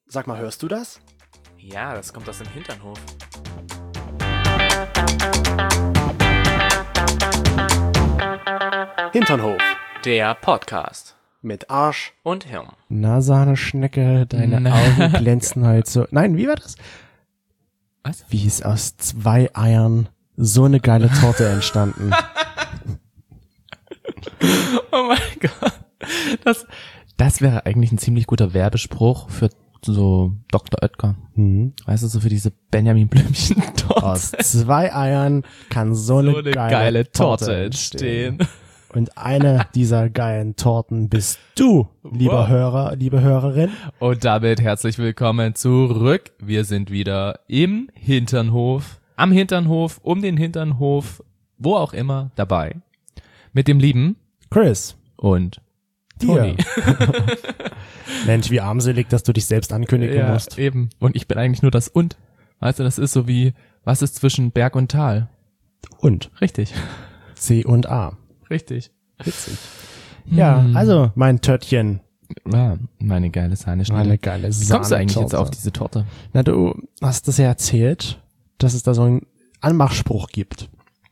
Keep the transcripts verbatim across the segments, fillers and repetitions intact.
Sag mal, hörst du das? Ja, das kommt aus dem Hinternhof. Hinternhof. Der Podcast. Mit Arsch. Und Hirn. Na, Sahneschnecke, deine Na. Augen glänzen heute so. Nein, wie war das? Was? Wie ist aus zwei Eiern so eine geile Torte entstanden? Oh mein Gott. Das, das wäre eigentlich ein ziemlich guter Werbespruch für so Doktor Oetker. Hm. Weißt du, so für diese Benjamin Blümchen-Torte. Aus zwei Eiern kann so eine, so eine geile, geile Torte, Torte entstehen. entstehen. Und eine dieser geilen Torten bist du, lieber Wow. Hörer, liebe Hörerin. Und damit herzlich willkommen zurück. Wir sind wieder im Hinternhof, am Hinternhof, um den Hinternhof, wo auch immer, dabei. Mit dem lieben Chris, und dir. Toni. Mensch, wie armselig, dass du dich selbst ankündigen Ja, musst. eben. Und ich bin eigentlich nur das Und. Weißt du, das ist so wie, was ist zwischen Berg und Tal? Und Richtig. C und A. Richtig. Witzig. Ja, Hm. also mein Törtchen, Ja, meine geile Sahneschnitte. meine geile Wie kommst du eigentlich jetzt Sahnetorte. auf diese Torte? Na, du hast das ja erzählt, dass es da so einen Anmachspruch gibt.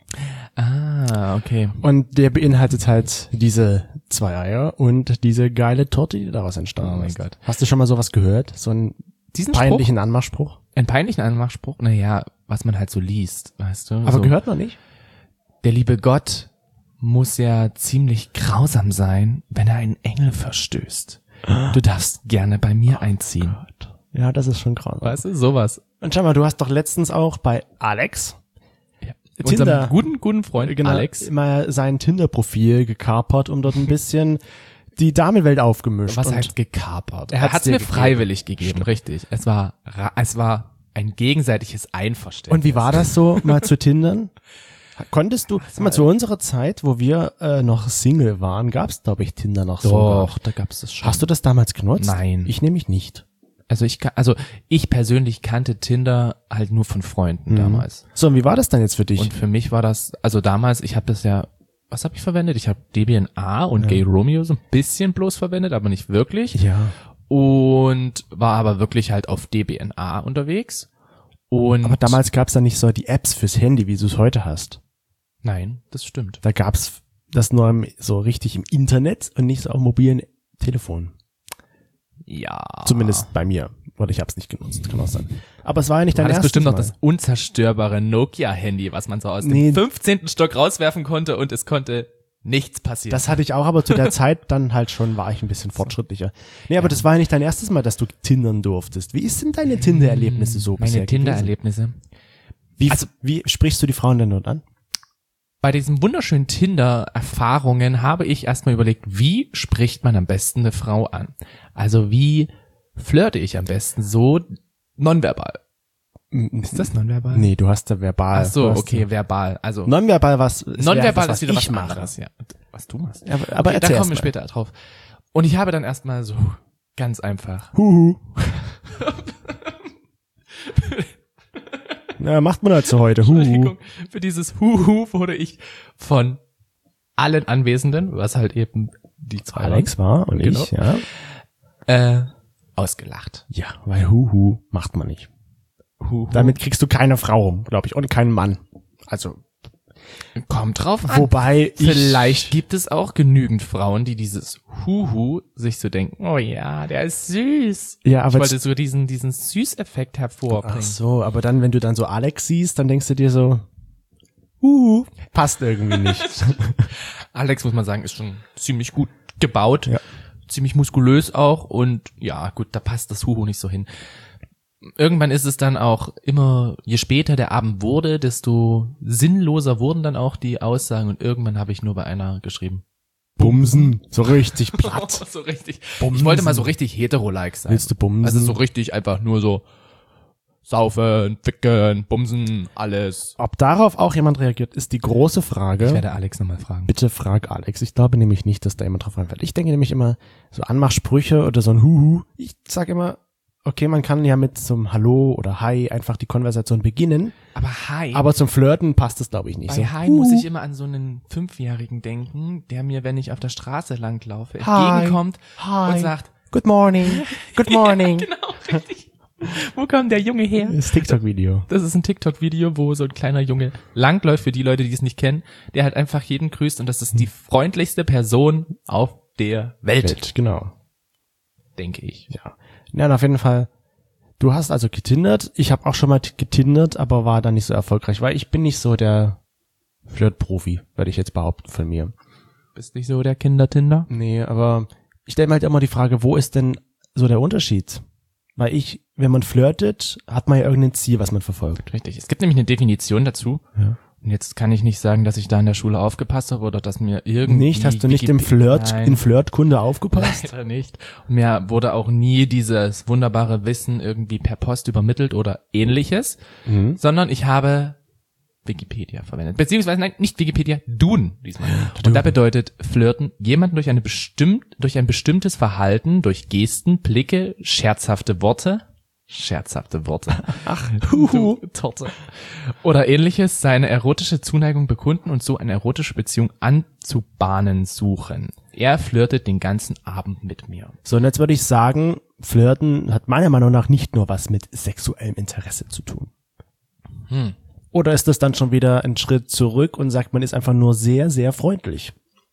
Ah, okay. Und der beinhaltet halt diese zwei Eier und diese geile Torte, die daraus entstanden Oh mein ist. Gott. Hast du schon mal sowas gehört? So einen Diesen peinlichen Anmachspruch? Spruch, einen peinlichen Anmachspruch, naja, was man halt so liest, weißt du? Aber so, gehört noch nicht? Der liebe Gott muss ja ziemlich grausam sein, wenn er einen Engel verstößt. Du darfst gerne bei mir einziehen. Ja, das ist schon grausam. Weißt du, sowas. Und schau mal, du hast doch letztens auch bei Alex, Ja. Tinder. Unserem guten, guten Freund genau, Alex. mal sein Tinder-Profil gekapert und dort ein bisschen die Damenwelt aufgemischt. Was und heißt gekapert? Er Er hat's hat's dir mir gegeben. freiwillig gegeben, richtig. Es war, ra- es war ein gegenseitiges Einverständnis. Und wie war das so, mal zu Tindern? Konntest du, sag mal, zu unserer Zeit, wo wir äh, noch Single waren, gab's, glaube ich, Tinder noch so. Doch, da gab's es schon. Hast du das damals genutzt? Nein. Ich nämlich nicht. Also ich, ka- also ich persönlich kannte Tinder halt nur von Freunden Mhm. damals. So, und wie war das dann jetzt für dich? Und für mich war das, also damals, ich habe das ja, was habe ich verwendet? Ich habe D B N A und Gay Romeo so ein bisschen bloß verwendet, aber nicht wirklich. ja. Und war aber wirklich halt auf D B N A unterwegs. Und Aber damals gab's da nicht so die Apps fürs Handy, wie du es heute hast. Nein, das stimmt. Da gab's das nur im, so richtig im Internet und nicht so auf mobilen Telefon. Ja. Zumindest bei mir. Oder ich hab's nicht genutzt, kann auch sein. Aber es war ja nicht dein War das erstes bestimmt noch Mal. das unzerstörbare Nokia-Handy, was man so aus Nee. dem fünfzehnten Stock rauswerfen konnte und es konnte nichts passieren. Das hatte ich auch, aber zu der Zeit dann halt schon, war ich ein bisschen fortschrittlicher. Nee, aber das war ja nicht dein erstes Mal, dass du tindern durftest. Wie ist denn deine Tinder-Erlebnisse so bisher Meine gewesen? Tinder-Erlebnisse. Wie, Also- wie sprichst du die Frauen denn dort an? Bei diesen wunderschönen Tinder-Erfahrungen habe ich erstmal überlegt, wie spricht man am besten eine Frau an? Also wie flirte ich am besten so nonverbal? Ist das nonverbal? Nee, du hast da verbal. Ach so, Du hast okay, verbal. Also da- Nonverbal was, ist nonverbal was ist wieder ich was mache. anderes, ja. Was du machst. Ja, aber aber Okay, da erzähl kommen wir erst mal. später drauf. Und ich habe dann erstmal so ganz einfach. Huhu. Na, macht man halt so heute. Huhu. Entschuldigung, für dieses Huhu wurde ich von allen Anwesenden, was halt eben die zwei Alex war und Genau. ich, ja. waren, äh, ausgelacht. Ja, weil Huhu macht man nicht. Huhu. Damit kriegst du keine Frau, glaube ich, und keinen Mann. Also, Kommt drauf an. wobei ich... Vielleicht gibt es auch genügend Frauen, die dieses Huhu sich so denken, oh ja, der ist süß. Ja, Ich aber wollte so diesen, diesen Süßeffekt hervorbringen. Ach so, aber dann, wenn du dann so Alex siehst, dann denkst du dir so, uh, passt irgendwie nicht. Alex, muss man sagen, ist schon ziemlich gut gebaut. Ja. Ziemlich muskulös auch. Und ja, gut, da passt das Huhu nicht so hin. Irgendwann ist es dann auch immer, je später der Abend wurde, desto sinnloser wurden dann auch die Aussagen. Und irgendwann habe ich nur bei einer geschrieben. Bumsen, so richtig platt. so richtig. Bumsen. Ich wollte mal so richtig hetero-like sein. Willst du bumsen? Also so richtig einfach nur so saufen, ficken, bumsen, alles. Ob darauf auch jemand reagiert, ist die große Frage. Ich werde Alex nochmal fragen. Bitte frag Alex. Ich glaube nämlich nicht, dass da jemand drauf einfällt. Ich denke nämlich immer, so Anmachsprüche oder so ein Huhu. Ich sag immer, okay, man kann ja mit so einem Hallo oder Hi einfach die Konversation beginnen, Aber hi. aber zum Flirten passt es, glaube ich, nicht. Bei so, Hi muss ich immer an so einen Fünfjährigen denken, der mir, wenn ich auf der Straße langlaufe, Hi. entgegenkommt Hi. und sagt, Good morning, good morning. genau, Richtig. Wo kam der Junge her? Das TikTok-Video. Das ist ein TikTok-Video, wo so ein kleiner Junge langläuft, für die Leute, die es nicht kennen, der halt einfach jeden grüßt und das ist die freundlichste Person auf der Welt. Welt, genau. Denke ich. Ja. Ja, und auf jeden Fall, du hast also getindert. Ich habe auch schon mal getindert, aber war dann nicht so erfolgreich, weil ich bin nicht so der Flirt-Profi, würde ich jetzt behaupten von mir. Bist nicht so der Kindertinder? Nee, aber ich stelle mir halt immer die Frage, wo ist denn so der Unterschied? Weil ich, wenn man flirtet, hat man ja irgendein Ziel, was man verfolgt. Richtig. Es gibt nämlich eine Definition dazu. Ja. Und jetzt kann ich nicht sagen, dass ich da in der Schule aufgepasst habe oder dass mir irgendwie... Nicht? Hast du nicht im Flirt, Nein. in Flirtkunde aufgepasst? Leider nicht. Und mir wurde auch nie dieses wunderbare Wissen irgendwie per Post übermittelt oder ähnliches, Mhm. sondern ich habe Wikipedia verwendet. Beziehungsweise, nein, nicht Wikipedia, Duden diesmal. Und da bedeutet Flirten, jemanden durch eine bestimmt, durch ein bestimmtes Verhalten, durch Gesten, Blicke, scherzhafte Worte, scherzhafte Worte, Ach, du Torte, oder ähnliches, seine erotische Zuneigung bekunden und so eine erotische Beziehung anzubahnen suchen. Er flirtet den ganzen Abend mit mir. So, und jetzt würde ich sagen, Flirten hat meiner Meinung nach nicht nur was mit sexuellem Interesse zu tun. Hm. Oder ist das dann schon wieder ein Schritt zurück und sagt, man ist einfach nur sehr, sehr freundlich?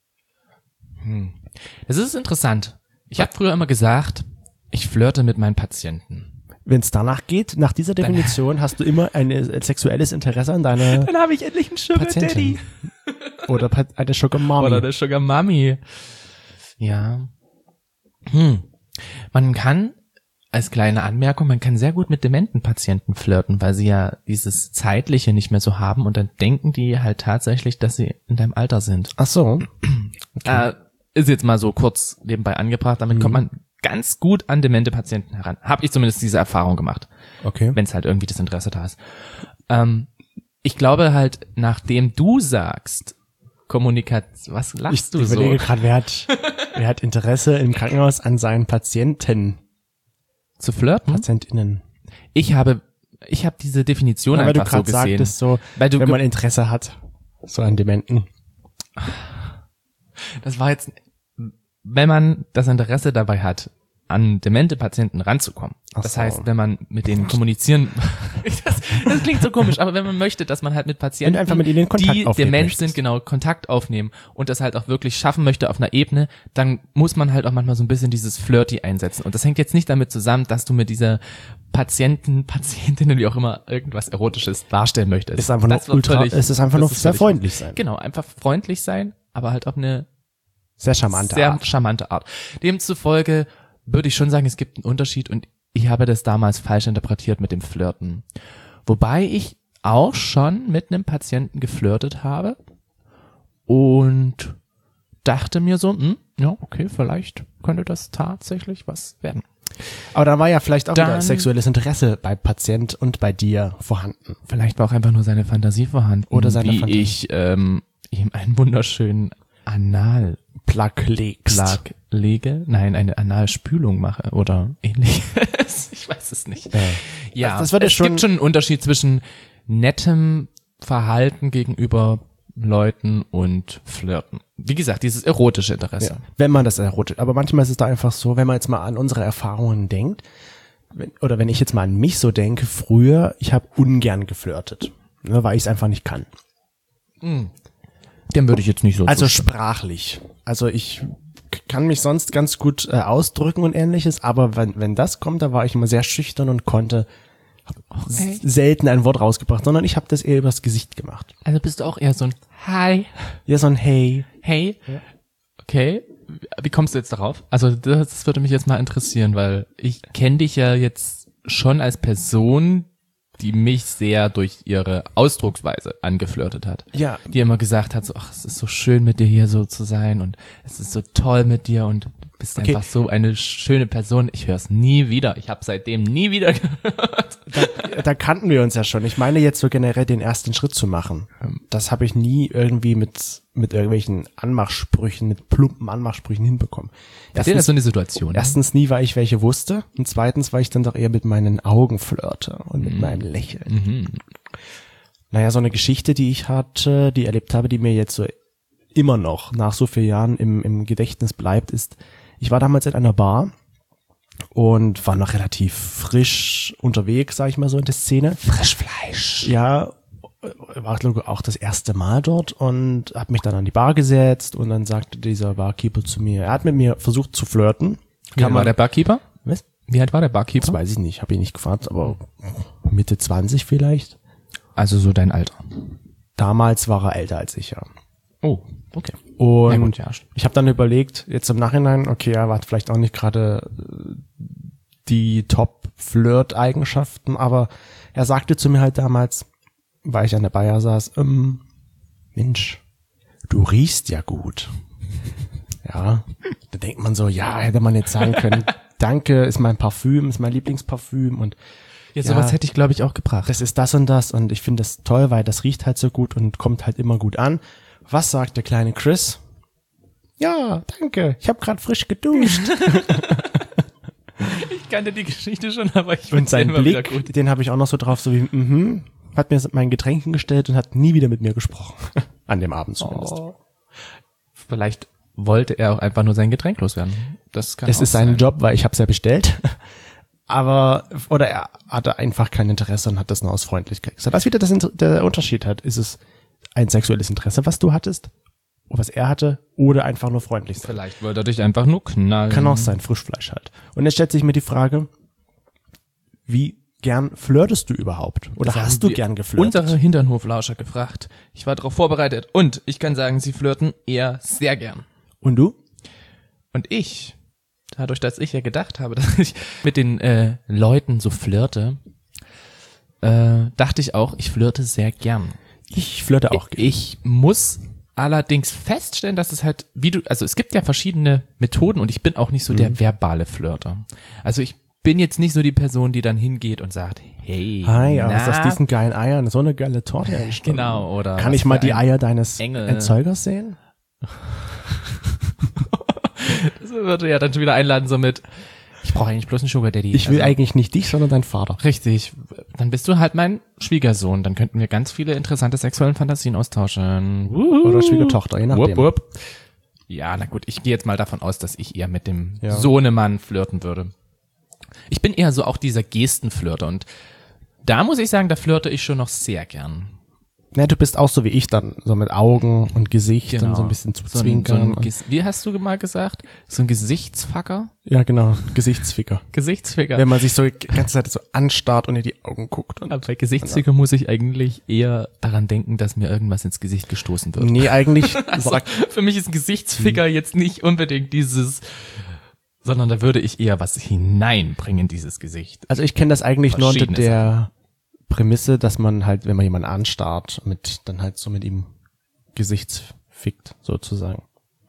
Hm. Das ist interessant. Ich habe früher immer gesagt, ich flirte mit meinen Patienten. Wenn es danach geht, nach dieser Definition, hast du immer ein äh, sexuelles Interesse an deiner Dann habe ich endlich einen Sugar Patientin. Daddy. Oder pa- eine Sugar Mommy. Oder eine Sugar Mami. Ja. Hm. Man kann, als kleine Anmerkung, man kann sehr gut mit dementen Patienten flirten, weil sie ja dieses Zeitliche nicht mehr so haben und dann denken die halt tatsächlich, dass sie in deinem Alter sind. Ach so. Äh, ist jetzt mal so kurz nebenbei angebracht, damit Mhm. kommt man ganz gut an demente Patienten heran. Hab ich zumindest diese Erfahrung gemacht, Okay. wenn es halt irgendwie das Interesse da ist. Ähm, ich glaube halt, nachdem du sagst, Kommunikation, was lachst Ich du so? überlege gerade, wer hat, wer hat Interesse im Krankenhaus an seinen Patienten, Zu flirten? PatientInnen? Ich habe, ich habe diese Definition Ja, weil du einfach so gerade gesehen. sagtest, so, weil du, wenn ge- man Interesse hat, so an Dementen. das war jetzt, wenn man das Interesse dabei hat, an demente Patienten ranzukommen. Ach Das so. heißt, wenn man mit denen kommunizieren, das, das klingt so komisch, aber wenn man möchte, dass man halt mit Patienten, Wenn du einfach mit ihnen in Kontakt die aufnehmen dement möchtest. sind, genau, Kontakt aufnehmen und das halt auch wirklich schaffen möchte auf einer Ebene, dann muss man halt auch manchmal so ein bisschen dieses Flirty einsetzen. Und das hängt jetzt nicht damit zusammen, dass du mit dieser Patienten, Patientinnen, wie auch immer, irgendwas Erotisches darstellen möchtest. Es ist einfach Das nur wird ultra, völlig- es ist einfach das nur ist sehr völlig- freundlich sein. Genau, einfach freundlich sein, aber halt auf eine Sehr charmante sehr Art. charmante Art. Demzufolge würde ich schon sagen, es gibt einen Unterschied und ich habe das damals falsch interpretiert mit dem Flirten. Wobei ich auch schon mit einem Patienten geflirtet habe und dachte mir so, hm, ja, okay, vielleicht könnte das tatsächlich was werden. Aber da war ja vielleicht auch wieder Dann- sexuelles Interesse bei Patient und bei dir vorhanden. Vielleicht war auch einfach nur seine Fantasie vorhanden. Oder seine wie Fantasie. ich ähm, ihm einen wunderschönen Anal Plug legst. Plug lege, nein, eine Analspülung mache oder ähnliches. Ich weiß es nicht. Ja. Ja, Das- das würde es schon- gibt schon einen Unterschied zwischen nettem Verhalten gegenüber Leuten und Flirten. Wie gesagt, dieses erotische Interesse. Ja, wenn man das erotisch. Aber manchmal ist es da einfach so, wenn man jetzt mal an unsere Erfahrungen denkt, wenn, oder wenn ich jetzt mal an mich so denke, früher, ich habe ungern geflirtet, ne, weil ich es einfach nicht kann. Dem würde ich jetzt nicht so Also zustimmen. sprachlich. Also ich k- kann mich sonst ganz gut äh, ausdrücken und ähnliches, aber wenn, wenn das kommt, da war ich immer sehr schüchtern und konnte Okay. s- selten ein Wort rausgebracht, sondern ich habe das eher übers Gesicht gemacht. Also bist du auch eher so ein Hi, Ja, so ein Hey. hey, okay. Wie kommst du jetzt darauf? Also das, das würde mich jetzt mal interessieren, weil ich kenne dich ja jetzt schon als Person, die mich sehr durch ihre Ausdrucksweise angeflirtet hat. Ja, Die immer gesagt hat, so, ach, es ist so schön mit dir hier so zu sein und es ist so toll mit dir und du bist Okay. einfach so eine schöne Person. Ich höre es nie wieder. Ich habe seitdem nie wieder gehört. da, da kannten wir uns ja schon. Ich meine jetzt so generell den ersten Schritt zu machen. Das habe ich nie irgendwie mit mit irgendwelchen Anmachsprüchen, mit plumpen Anmachsprüchen hinbekommen. Erzähl das so eine Situation. Erstens nie, weil ich welche wusste. Und zweitens, weil ich dann doch eher mit meinen Augen flirte und mit meinem Lächeln. Mhm. Naja, so eine Geschichte, die ich hatte, die erlebt habe, die mir jetzt so immer noch nach so vielen Jahren im, im Gedächtnis bleibt, ist, ich war damals in einer Bar und war noch relativ frisch unterwegs, sag ich mal so, in der Szene. Frischfleisch. Ja, war glaub ich, auch das erste Mal dort und habe mich dann an die Bar gesetzt und dann sagte dieser Barkeeper zu mir, er hat mit mir versucht zu flirten. Wie alt war der Barkeeper? Was? Wie alt war der Barkeeper? Das weiß ich nicht, habe ich nicht gefragt, aber Mitte zwanzig vielleicht. Also so dein Alter. Damals war er älter als ich, ja. Oh, okay. Und Ja, gut, ja. ich habe dann überlegt, jetzt im Nachhinein, okay, er hat vielleicht auch nicht gerade äh, die Top-Flirt-Eigenschaften, aber er sagte zu mir halt damals, weil ich an der Bayer saß, ähm, Mensch, du riechst ja gut. Ja, da denkt man so, ja, hätte man jetzt sagen können, danke, ist mein Parfüm, ist mein Lieblingsparfüm und Ja, sowas hätte ich, glaube ich, auch gebracht. das ist das und das und ich finde das toll, weil das riecht halt so gut und kommt halt immer gut an. Was sagt der kleine Chris? Ja, danke, ich habe gerade frisch geduscht. Ich kannte die Geschichte schon, aber ich Und sein immer wieder Blick, gut. den habe ich auch noch so drauf, so wie, mhm, hat mir mein Getränk hingestellt und hat nie wieder mit mir gesprochen. An dem Abend zumindest. Oh. Vielleicht wollte er auch einfach nur sein Getränk loswerden. Das kann Es auch ist sein sein. Job, weil ich habe es ja bestellt. Aber, oder er hatte einfach kein Interesse und hat das nur aus Freundlichkeit gesagt. Was wieder das, Inter- der Unterschied hat, ist es ein sexuelles Interesse, was du hattest, was er hatte, oder einfach nur freundlich sein. Vielleicht wollte er dich einfach nur knallen. Kann auch sein, Frischfleisch halt. Und jetzt stellt sich mir die Frage, wie gern flirtest du überhaupt? Oder Das haben hast du wir gern geflirtet? Unsere Hinternhoflauscher gefragt. Ich war darauf vorbereitet und ich kann sagen, sie flirten eher sehr gern. Und du? Und ich, dadurch, dass ich ja gedacht habe, dass ich mit den äh, Leuten so flirte, äh, dachte ich auch, ich flirte sehr gern. Ich flirte auch gern. Ich muss allerdings feststellen, dass es halt, wie du, also es gibt ja verschiedene Methoden und ich bin auch nicht so der verbale Flirter. Also ich bin jetzt nicht so die Person, die dann hingeht und sagt, hey, Hi, na, aus aus diesen geilen Eiern so eine geile Torte entstanden. genau, oder Kann was ich mal für die ein Eier deines Engel. Entzeugers sehen? Das würde ja dann schon wieder einladen, so mit, ich brauche eigentlich bloß einen Sugar Daddy. Ich will also, eigentlich nicht dich, sondern deinen Vater. Richtig, dann bist du halt mein Schwiegersohn, dann könnten wir ganz viele interessante sexuelle Fantasien austauschen. Oder Schwiegertochter, je nachdem. Wupp, wupp. Ja, na gut, ich gehe jetzt mal davon aus, dass ich eher mit dem Ja. Sohnemann flirten würde. Ich bin eher so auch dieser Gestenflirter und da muss ich sagen, da flirte ich schon noch sehr gern. Ne, du bist auch so wie ich dann, so mit Augen und Gesicht und so ein bisschen zu So ein, so zwinkern. ein, und, Ges- wie hast du mal gesagt? So ein Gesichtsfacker? ja, genau, Gesichtsficker. Gesichtsficker. Wenn man sich so die ganze Zeit so anstarrt und in die Augen guckt. Und Aber bei Gesichtsficker muss ich eigentlich eher daran denken, dass mir irgendwas ins Gesicht gestoßen wird. nee, eigentlich Also, sagt, für mich ist ein Gesichtsficker jetzt nicht unbedingt dieses, sondern da würde ich eher was hineinbringen in dieses Gesicht. also ich kenne das eigentlich nur unter Verschiedene der Prämisse, dass man halt, wenn man jemanden anstarrt, mit dann halt so mit ihm gesichtsfickt, sozusagen.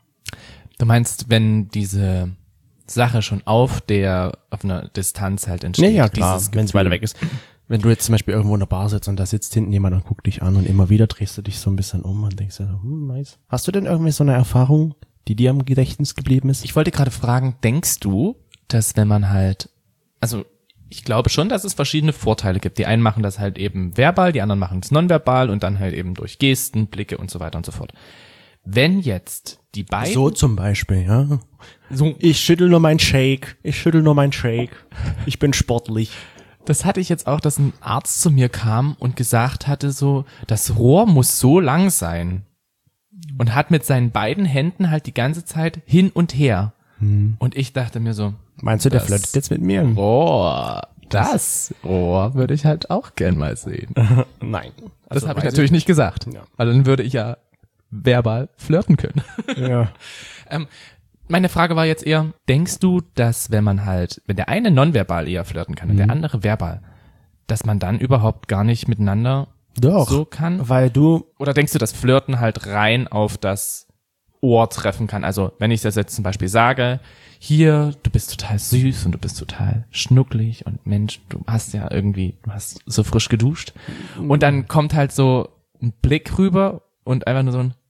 Du meinst, wenn diese Sache schon auf der, auf einer Distanz halt entsteht? Nee, ja, klar, dieses wenn es Gefühl. weiter weg ist. Wenn du jetzt zum Beispiel irgendwo in der Bar sitzt und da sitzt hinten jemand und guckt dich an und immer wieder drehst du dich so ein bisschen um und denkst dir so, hm, nice. Hast du denn irgendwie so eine Erfahrung, die dir im Gedächtnis geblieben ist? Ich wollte gerade fragen, denkst du, dass wenn man halt, also ich glaube schon, dass es verschiedene Vorteile gibt. Die einen machen das halt eben verbal, die anderen machen es nonverbal und dann halt eben durch Gesten, Blicke und so weiter und so fort. Wenn jetzt die beiden So zum Beispiel, ja. so, Ich schüttel nur mein Shake, ich schüttel nur mein Shake. Ich bin sportlich. das hatte ich jetzt auch, dass ein Arzt zu mir kam und gesagt hatte so, das Rohr muss so lang sein und hat mit seinen beiden Händen halt die ganze Zeit hin und her. Und ich dachte mir so, Meinst du, der Das- flirtet jetzt mit mir? Rohr, das Rohr würde ich halt auch gern mal sehen. Nein. Das Also habe ich weiß natürlich nicht gesagt, Ja. weil dann würde ich ja verbal flirten können. Ja. ähm, meine Frage war jetzt eher, denkst du, dass wenn man halt, wenn der eine nonverbal eher flirten kann und der andere verbal, dass man dann überhaupt gar nicht miteinander Doch. so kann? Weil du, Oder denkst du, dass Flirten halt rein auf das Ohr treffen kann? Also wenn ich das jetzt zum Beispiel sage, hier, du bist total süß und du bist total schnucklig und Mensch, du hast ja irgendwie, du hast so frisch geduscht. Und dann kommt halt so ein Blick rüber und einfach nur so ein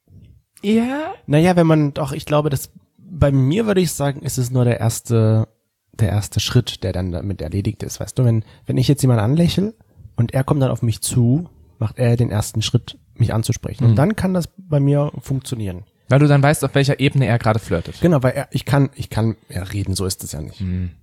ja. naja, wenn man, doch, ich glaube, dass, bei mir würde ich sagen, ist es nur der erste, der erste Schritt, der dann damit erledigt ist, weißt du, wenn, wenn ich jetzt jemanden anlächle und er kommt dann auf mich zu, macht er den ersten Schritt, mich anzusprechen. Und dann kann das bei mir funktionieren. Weil du dann weißt, auf welcher Ebene er gerade flirtet. Genau, weil er, ich kann, ich kann ja reden, so ist es ja nicht.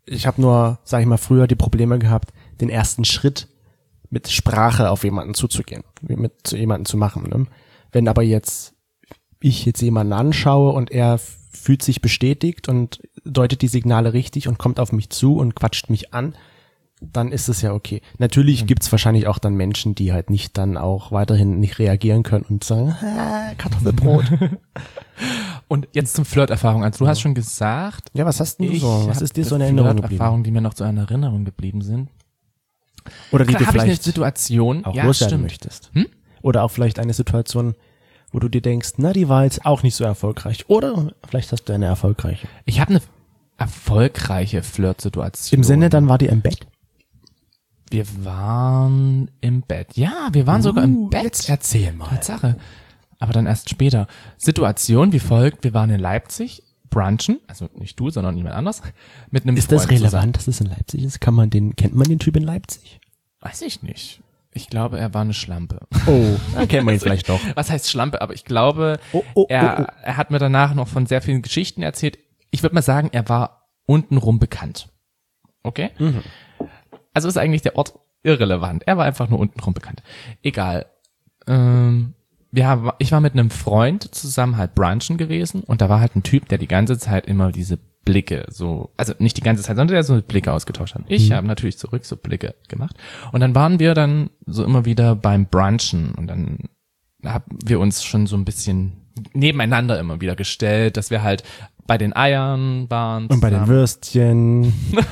ich habe nur, sag ich mal, früher die Probleme gehabt, den ersten Schritt mit Sprache auf jemanden zuzugehen, mit zu jemanden zu machen. Ne? Wenn aber jetzt ich jetzt jemanden anschaue und er fühlt sich bestätigt und deutet die Signale richtig und kommt auf mich zu und quatscht mich an, dann ist es ja okay. Natürlich gibt's wahrscheinlich auch dann Menschen, die halt nicht dann auch weiterhin nicht reagieren können und sagen, ah, Kartoffelbrot. Und jetzt zum Flirterfahrung. Also du hast schon gesagt, Ja, was hast denn du ich so? Was hab ist dir so in Erinnerung geblieben? Flirterfahrungen, die mir noch so in Erinnerung geblieben sind. Oder die Klar, du habe ich eine vielleicht Situation, auch ja, loswerden stimmt. möchtest. Hm? Oder auch vielleicht eine Situation, wo du dir denkst, na, die war jetzt auch nicht so erfolgreich. Oder vielleicht hast du eine erfolgreiche. Ich habe eine erfolgreiche Flirtsituation. Im Sinne, dann war die im Bett? Wir waren im Bett. Ja, wir waren sogar im Bett. Jetzt erzähl mal. Tatsache. Aber dann erst später. Situation wie folgt. Wir waren in Leipzig, brunchen, also nicht du, sondern jemand anders, mit einem Ist das Freund relevant, zusammen. dass es in Leipzig ist? Kann man den, kennt man den Typ in Leipzig? Weiß ich nicht. Ich glaube, er war eine Schlampe. Oh, dann kennt man ihn vielleicht doch. Was heißt Schlampe? Aber ich glaube, Oh, oh, er, oh, oh. er hat mir danach noch von sehr vielen Geschichten erzählt. Ich würde mal sagen, er war untenrum bekannt. Okay? Mhm. Also ist eigentlich der Ort irrelevant. Er war einfach nur untenrum bekannt. Egal. Ähm, wir haben, ich war mit einem Freund zusammen halt brunchen gewesen und da war halt ein Typ, der die ganze Zeit immer diese Blicke so, also nicht die ganze Zeit, sondern der so Blicke ausgetauscht hat. Ich Mhm. habe natürlich zurück so Blicke gemacht. Und dann waren wir dann so immer wieder beim Brunchen und dann haben wir uns schon so ein bisschen nebeneinander immer wieder gestellt, dass wir halt bei den Eiern waren. Und bei den zusammen. Würstchen.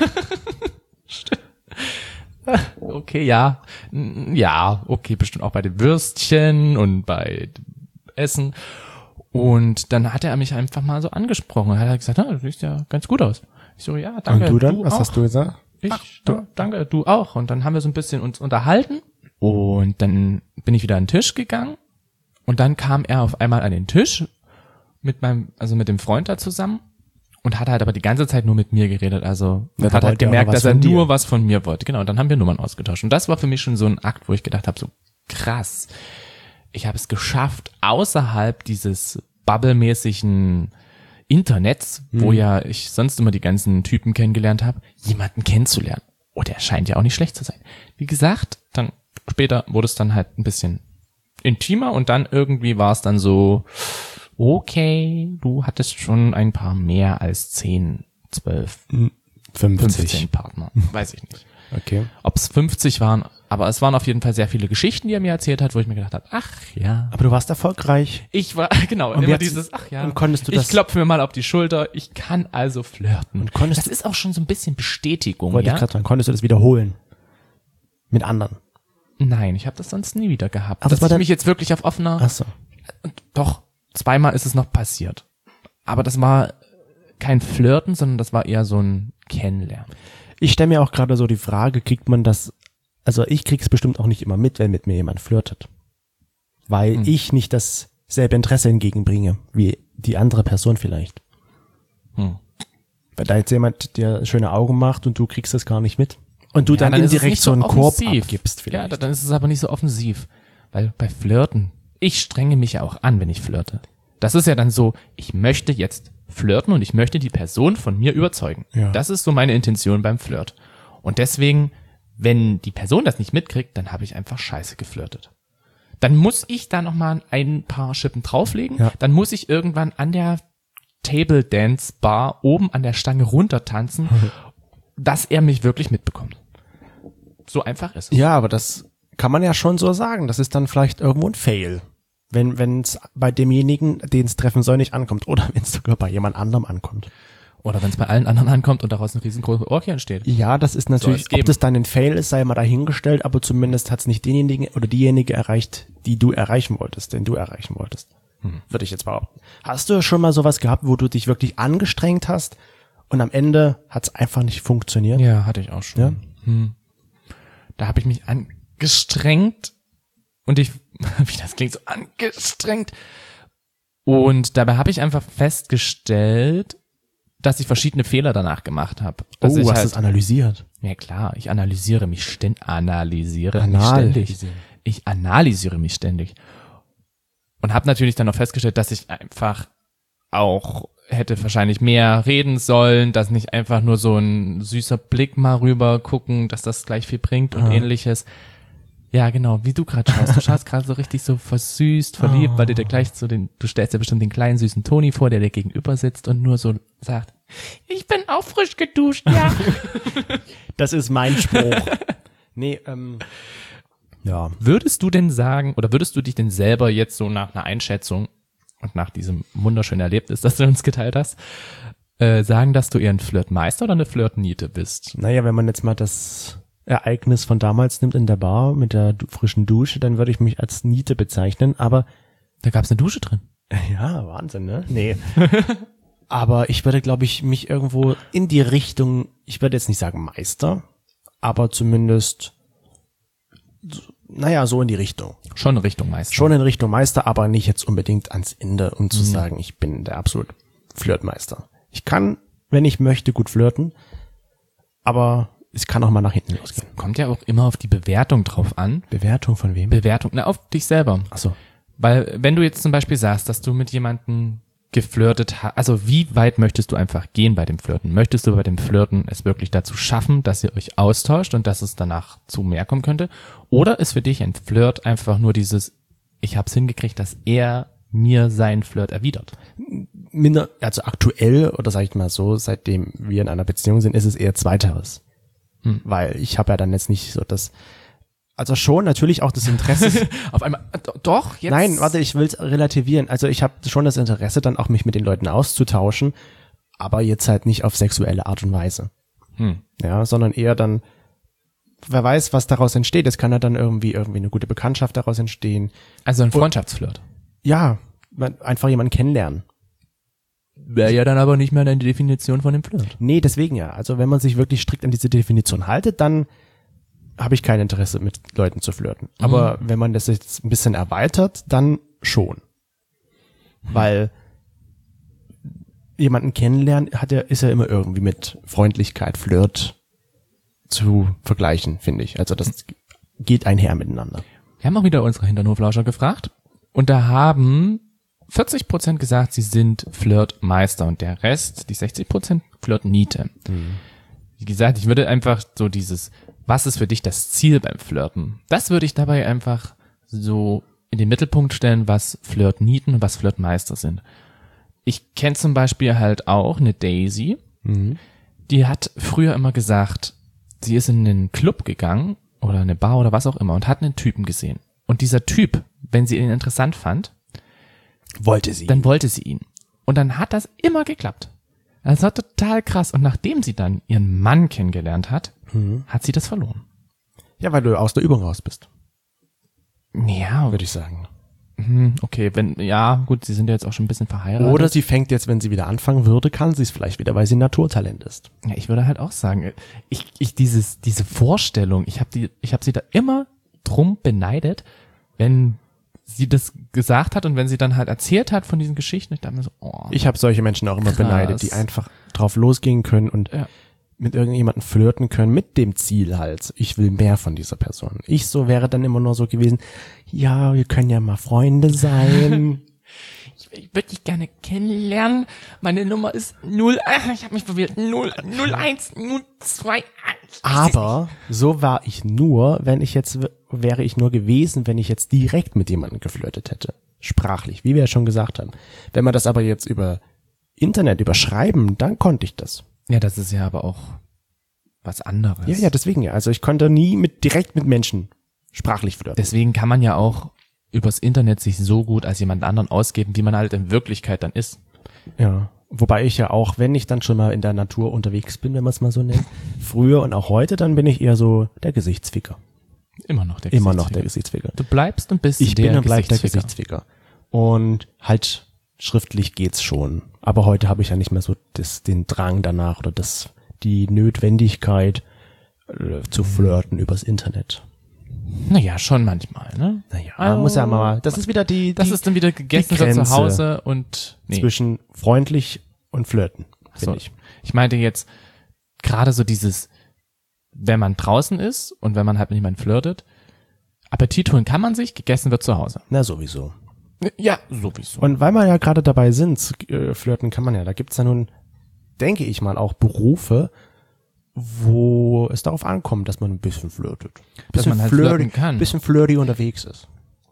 Okay, ja. N- Ja, okay, bestimmt auch bei den Würstchen und bei dem Essen. Und dann hat er mich einfach mal so angesprochen. Und hat er gesagt, ah, du siehst ja ganz gut aus. Ich so, ja, danke. Und du dann? Was auch. hast du gesagt? Ich, Ach, ja, danke, du auch. Und dann haben wir so ein bisschen uns unterhalten. Und dann bin ich wieder an den Tisch gegangen. Und dann kam er auf einmal an den Tisch mit meinem, also mit dem Freund da zusammen. Und hat halt aber die ganze Zeit nur mit mir geredet. Also Ja, man da hat halt wollte er gemerkt, aber was dass er von dir. nur was von mir wollte. Genau, und dann haben wir Nummern ausgetauscht. Und das war für mich schon so ein Akt, wo ich gedacht habe, so krass, ich habe es geschafft, außerhalb dieses bubblemäßigen Internets, wo Mhm. ja ich sonst immer die ganzen Typen kennengelernt habe, jemanden kennenzulernen. Oh, der scheint ja auch nicht schlecht zu sein. Wie gesagt, dann später wurde es dann halt ein bisschen intimer und dann irgendwie war es dann so, okay, du hattest schon ein paar mehr als zehn, zwölf, fünfzig. fünfzehn Partner. Weiß ich nicht. Okay. Ob es fünfzig waren, aber es waren auf jeden Fall sehr viele Geschichten, die er mir erzählt hat, wo ich mir gedacht habe, ach ja. Aber du warst erfolgreich. Ich war, genau, Und immer jetzt- dieses, ach ja. und konntest du ich das- klopfe mir mal auf die Schulter, ich kann also flirten. Und konntest das ist auch schon so ein bisschen Bestätigung, Wollte ich ja? gerade sagen, konntest du das wiederholen? Mit anderen? Nein, ich habe das sonst nie wieder gehabt. Aber das Dass war ich dann- mich jetzt wirklich auf offener, Ach so. doch, zweimal ist es noch passiert. Aber das war kein Flirten, sondern das war eher so ein Kennenlernen. Ich stelle mir auch gerade so die Frage, kriegt man das, also ich krieg's bestimmt auch nicht immer mit, wenn mit mir jemand flirtet. Weil Hm. ich nicht dasselbe Interesse entgegenbringe, wie die andere Person vielleicht. Hm. Weil da jetzt jemand dir schöne Augen macht und du kriegst das gar nicht mit. Und du Ja, dann, ist es indirekt nicht so einen Korb offensiv. abgibst Ja, vielleicht. dann ist es aber nicht so offensiv. Weil bei Flirten, ich strenge mich ja auch an, wenn ich flirte. Das ist ja dann so, ich möchte jetzt flirten und ich möchte die Person von mir überzeugen. Ja. Das ist so meine Intention beim Flirt. Und deswegen, wenn die Person das nicht mitkriegt, dann habe ich einfach scheiße geflirtet. Dann muss ich da nochmal ein paar Schippen drauflegen. Ja. Dann muss ich irgendwann an der Table Dance Bar oben an der Stange runtertanzen, dass er mich wirklich mitbekommt. So einfach ist es. Ja, aber das kann man ja schon so sagen. Das ist dann vielleicht irgendwo ein Fail. Wenn wenn es bei demjenigen, den es treffen soll, nicht ankommt. Oder wenn es sogar bei jemand anderem ankommt. Oder wenn es bei allen anderen ankommt und daraus eine riesengroße Orgie entsteht. Ja, das ist Soll natürlich, es geben. ob das dann ein Fail ist, sei mal dahingestellt, aber zumindest hat es nicht denjenigen oder diejenige erreicht, die du erreichen wolltest, den du erreichen wolltest. Hm. Würde ich jetzt behaupten. Hast du schon mal sowas gehabt, wo du dich wirklich angestrengt hast und am Ende hat es einfach nicht funktioniert? Ja, hatte ich auch schon. Ja? Hm. Da habe ich mich angestrengt und ich, wie das klingt, so angestrengt. Und dabei habe ich einfach festgestellt, dass ich verschiedene Fehler danach gemacht habe. Dass Oh, ich hast halt, es analysiert. ja klar, ich analysiere mich ständig, analysiere mich Anal. ständig. Ich analysiere mich ständig. Und habe natürlich dann auch festgestellt, dass ich einfach auch hätte wahrscheinlich mehr reden sollen, dass nicht einfach nur so ein süßer Blick mal rüber gucken, dass das gleich viel bringt und Ah. ähnliches. Ja, genau, wie du gerade schaust. Du schaust gerade so richtig so versüßt, verliebt, Oh. weil du dir gleich so den, du stellst dir bestimmt den kleinen süßen Toni vor, der dir gegenüber sitzt und nur so sagt, ich bin auch frisch geduscht, ja. Das ist mein Spruch. Nee, ähm, ja. Würdest du denn sagen, oder würdest du dich denn selber jetzt so nach einer Einschätzung und nach diesem wunderschönen Erlebnis, das du uns geteilt hast, äh, sagen, dass du eher ein Flirtmeister oder eine Flirtniete bist? Naja, wenn man jetzt mal das Ereignis von damals nimmt in der Bar mit der du- frischen Dusche, dann würde ich mich als Niete bezeichnen, aber Da gab's eine Dusche drin. ja, Wahnsinn, ne? Nee. Aber ich würde, glaube ich, mich irgendwo in die Richtung, ich würde jetzt nicht sagen Meister, aber zumindest, so- naja, so in die Richtung. Schon Richtung Meister. Schon in Richtung Meister, aber nicht jetzt unbedingt ans Ende, um zu sagen, ich bin der absolute Flirtmeister. Ich kann, wenn ich möchte, gut flirten, aber es kann auch mal nach hinten losgehen. Kommt ja auch immer auf die Bewertung drauf an. Bewertung von wem? Bewertung, na, auf dich selber. Ach so. Weil, wenn du jetzt zum Beispiel sagst, dass du mit jemandem geflirtet hast, also wie weit möchtest du einfach gehen bei dem Flirten? Möchtest du bei dem Flirten es wirklich dazu schaffen, dass ihr euch austauscht und dass es danach zu mehr kommen könnte? Oder ist für dich ein Flirt einfach nur dieses, ich hab's hingekriegt, dass er mir seinen Flirt erwidert? Minder, also aktuell, oder sag ich mal so, seitdem wir in einer Beziehung sind, ist es eher Zweiteres. Hm. Weil ich habe ja dann jetzt nicht so das, also schon natürlich auch das Interesse. Auf einmal, äh, doch, jetzt. Nein, warte, ich will's relativieren. Also ich habe schon das Interesse, dann auch mich mit den Leuten auszutauschen, aber jetzt halt nicht auf sexuelle Art und Weise. Hm. Ja, sondern eher dann, wer weiß, was daraus entsteht. Es kann ja dann irgendwie irgendwie eine gute Bekanntschaft daraus entstehen. Also ein Freundschaftsflirt. Ja, man, einfach jemanden kennenlernen. Wäre ja dann aber nicht mehr deine Definition von dem Flirt. Nee, deswegen ja. Also wenn man sich wirklich strikt an diese Definition haltet, dann habe ich kein Interesse, mit Leuten zu flirten. Aber wenn man das jetzt ein bisschen erweitert, dann schon. Weil jemanden kennenlernen hat ja, ist ja immer irgendwie mit Freundlichkeit, Flirt zu vergleichen, finde ich. Also das geht einher miteinander. Wir haben auch wieder unsere Hinternhoflauscher gefragt und da haben vierzig Prozent gesagt, sie sind Flirtmeister und der Rest, die sechzig Prozent, Flirtniete. Wie gesagt, ich würde einfach so dieses, was ist für dich das Ziel beim Flirten? Das würde ich dabei einfach so in den Mittelpunkt stellen, was Flirtnieten und was Flirtmeister sind. Ich kenne zum Beispiel halt auch eine Daisy, die hat früher immer gesagt, sie ist in einen Club gegangen oder eine Bar oder was auch immer und hat einen Typen gesehen. Und dieser Typ, wenn sie ihn interessant fand, Wollte sie. dann wollte sie ihn. Und dann hat das immer geklappt. Das war total krass. Und nachdem sie dann ihren Mann kennengelernt hat, hat sie das verloren. Ja, weil du aus der Übung raus bist, Ja, würde ich sagen. hm, okay, wenn, ja, gut, sie sind ja jetzt auch schon ein bisschen verheiratet. Oder sie fängt jetzt, wenn sie wieder anfangen würde, kann sie es vielleicht wieder, weil sie ein Naturtalent ist. Ja, ich würde halt auch sagen, ich, ich dieses, diese Vorstellung, ich habe die, ich habe sie da immer drum beneidet, wenn sie das gesagt hat und wenn sie dann halt erzählt hat von diesen Geschichten, ich dachte mir so, oh, Ich habe solche Menschen auch immer Krass. beneidet, die einfach drauf losgehen können und Ja. mit irgendjemandem flirten können, mit dem Ziel halt, ich will mehr von dieser Person. Ich so wäre dann immer nur so gewesen, ja, wir können ja mal Freunde sein. ich, ich würde dich gerne kennenlernen. Meine Nummer ist null, ach, ich habe mich verwirrt, null, null, eins, null, zwei, eins. Aber so war ich nur, wenn ich jetzt, w- wäre ich nur gewesen, wenn ich jetzt direkt mit jemandem geflirtet hätte. Sprachlich, wie wir ja schon gesagt haben. Wenn man das aber jetzt über Internet, über Schreiben, dann konnte ich das. Ja, das ist ja aber auch was anderes. Ja, ja, deswegen ja. Also ich konnte nie mit direkt mit Menschen sprachlich flirten. Deswegen kann man ja auch übers Internet sich so gut als jemand anderen ausgeben, wie man halt in Wirklichkeit dann ist. Ja. Wobei ich ja auch, wenn ich dann schon mal in der Natur unterwegs bin, wenn man es mal so nennt, früher und auch heute, dann bin ich eher so der Gesichtsficker. Immer noch der Immer noch der Gesichtsficker. Gesichtsficker. Du bleibst und bist Ich der bin und bleib der Gesichtsficker. Gesichtsficker. Und halt schriftlich geht's schon. Aber heute habe ich ja nicht mehr so das, den Drang danach oder das, die Notwendigkeit äh, zu flirten übers Internet. Naja, schon manchmal, ne? Naja, Also, muss ja mal, das ist wieder die, Das die ist dann wieder gegessen die wird zu Grenze Hause und nee. zwischen freundlich und flirten, So, finde ich. ich meinte jetzt gerade so dieses, wenn man draußen ist und wenn man halt mit jemandem flirtet, Appetit holen kann man sich, gegessen wird zu Hause. Na sowieso. Ja, sowieso. Und weil wir ja gerade dabei sind, zu, äh, flirten kann man ja, da gibt's ja nun, denke ich mal, auch Berufe, wo es darauf ankommt, dass man ein bisschen flirtet. Dass Bisschen man halt flirty, flirten kann. bisschen flirty unterwegs ist.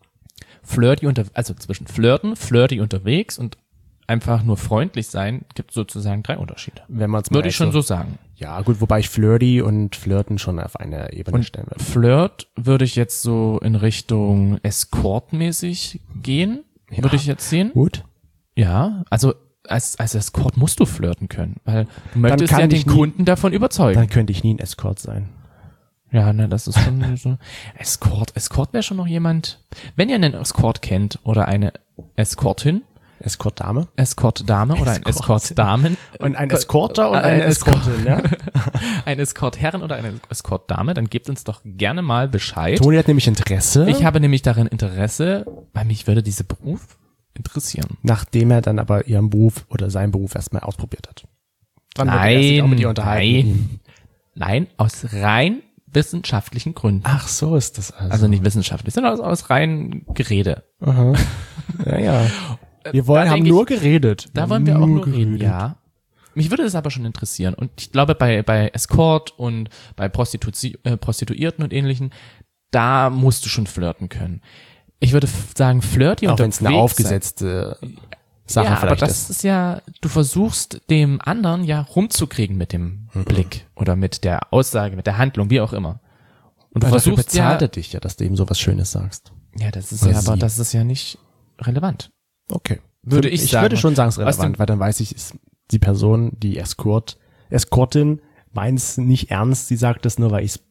Flirty unter, also zwischen flirten, flirty unterwegs und einfach nur freundlich sein, gibt sozusagen drei Unterschiede. Wenn man es Würde ich schon so sagen. Ja, gut, wobei ich flirty und flirten schon auf eine Ebene Und stellen würde. Flirt würde ich jetzt so in Richtung Escort-mäßig gehen, Ja. würde ich jetzt sehen. Gut. Ja, also als, als Escort musst du flirten können, weil du möchtest kann ja den ich nie- Kunden davon überzeugen. Dann könnte ich nie ein Escort sein. Ja, ne, das ist schon so. Escort, Escort wäre schon noch jemand, wenn ihr einen Escort kennt oder eine Escortin, Escort-Dame. Escort-Dame oder ein Escort. Escort-Damen. Und ein Escorter und Äh, eine ein Escort. Escortin, ja? Ein Escort-Herren oder eine Escort-Dame, dann gebt uns doch gerne mal Bescheid. Toni hat nämlich Interesse, Ich habe nämlich darin Interesse, weil mich würde dieser Beruf interessieren. nachdem er dann aber ihren Beruf oder seinen Beruf erstmal ausprobiert hat. Dann wird er Nein, sich auch mit ihr unterhalten. nein. Nein, aus rein wissenschaftlichen Gründen. Ach, so ist das also. Also nicht wissenschaftlich, sondern aus, aus rein Gerede. Aha. Ja, ja. Wir wollen, Da haben denk nur geredet. Da wollen wir auch nur reden, ja. Mich würde das aber schon interessieren. Und ich glaube, bei, bei Escort und bei Prostituzi äh, Prostituierten und Ähnlichen, da musst du schon flirten können. Ich würde f- sagen, flirty Auch wenn es eine unterwegs aufgesetzte Sache ja, aber vielleicht das ist. ist ja, du versuchst dem anderen ja rumzukriegen mit dem Mhm. Blick oder mit der Aussage, mit der Handlung, wie auch immer. Und du Weil dafür versuchst bezahlt ja, er dich ja, dass du ihm sowas Schönes sagst. ja, das ist Oder ja, aber sie. das ist ja nicht relevant. Okay. Würde Für- ich ich sagen. würde schon sagen, es ist Aus dem- relevant, weil dann weiß ich, ist die Person, die Escort, Escortin, meint es nicht ernst, sie sagt es nur, weil ich